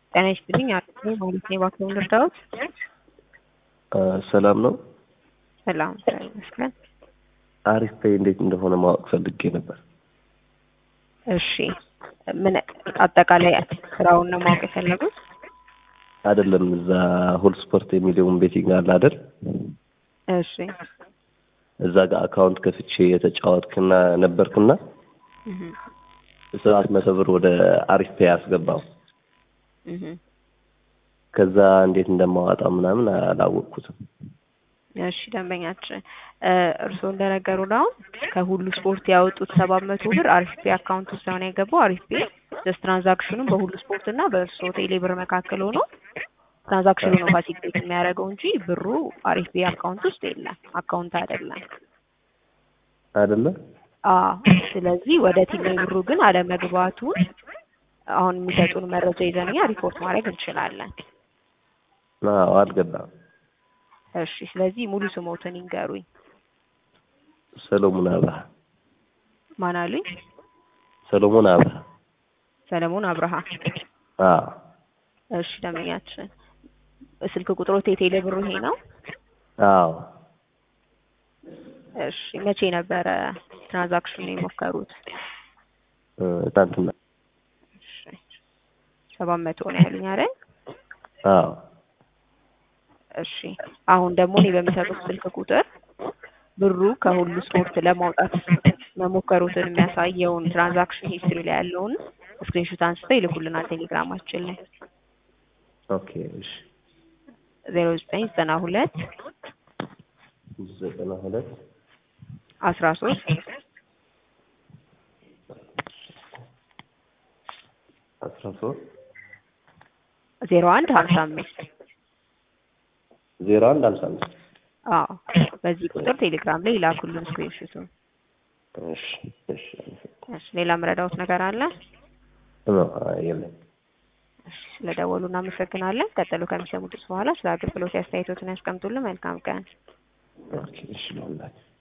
ጤና ይስጥልኝ አጥቼ ማለት ነው ባክዎን ልርዳዎት? ሰላም ነው። ሰላም ይመስገን። አሪፍ ፔይ እንዴት እንደሆነ ማወቅ ፈልጌ ነበር። እሺ ምን አጠቃላይ ስራውን ነው ማወቅ የፈለጉት? አይደለም እዛ ሁል ስፖርት የሚለውን ቤቲንግ አለ አይደል? እሺ እዛ ጋር አካውንት ከፍቼ የተጫወትክና ነበርክና 700 ብር ወደ አሪፍ ፔይ አስገባው። ከዛ እንዴት እንደማዋጣው ምናምን አላወቅኩትም። እሺ ደንበኛችን እርስዎ እንደነገሩ ነው ከሁሉ ስፖርት ያወጡት 700 ብር አሪፍ ፔይ አካውንት ውስጥ ነው የገባው። አሪፍ ፔይ ትራንዛክሽኑን በሁሉ ስፖርት እና በእርስዎ ቴሌ ብር መካከል ሆኖ ትራንዛክሽኑ ነው ፋሲሊቴት የሚያደርገው እንጂ ብሩ አሪፍ ፔይ አካውንት ውስጥ የለም። አካውንት አይደለም አይደለ? ስለዚህ ወደ ቴሌ ብሩ ግን አለመግባቱን አሁን የሚሰጡን መረጃ ይዘንኛ ሪፖርት ማድረግ እንችላለን። አልገባም። እሺ ስለዚህ ሙሉ ስሞትን ይንገሩኝ። ሰሎሞን አብርሃ። ማን አሉኝ? ሰሎሞን አብርሃ። ሰለሞን አብርሃ። እሺ ደንበኛችን ስልክ ቁጥሮት የቴሌ ብሩ ይሄ ነው? አዎ። እሺ መቼ ነበረ ትራንዛክሽን የሞከሩት? ትናንትና። እሺ 700 ነው ያሉኝ አይደል? አዎ። እሺ አሁን ደግሞ እኔ በሚሰጡት ስልክ ቁጥር ብሩ ከሁሉ ስፖርት ለማውጣት መሞከሩትን የሚያሳየውን ትራንዛክሽን ሂስትሪ ላይ ያለውን ስክሪንሾት አንስተው ይልኩልናል ቴሌግራማችን ላይ። ኦኬ እሺ 0992 92 13 0155 0155 በዚህ ቁጥር ቴሌግራም ላይ ይላኩልን ስክሪንሾቱን። እሺ እሺ። ሌላ ምረዳውት ነገር አለ? የለም። እሺ ስለደወሉ እናመሰግናለን። ቀጥሎ ከሚሰሙት በኋላ ስለ አገልግሎት አስተያየቶትን ያስቀምጡልን። መልካም ቀን። ኦኬ እሺ።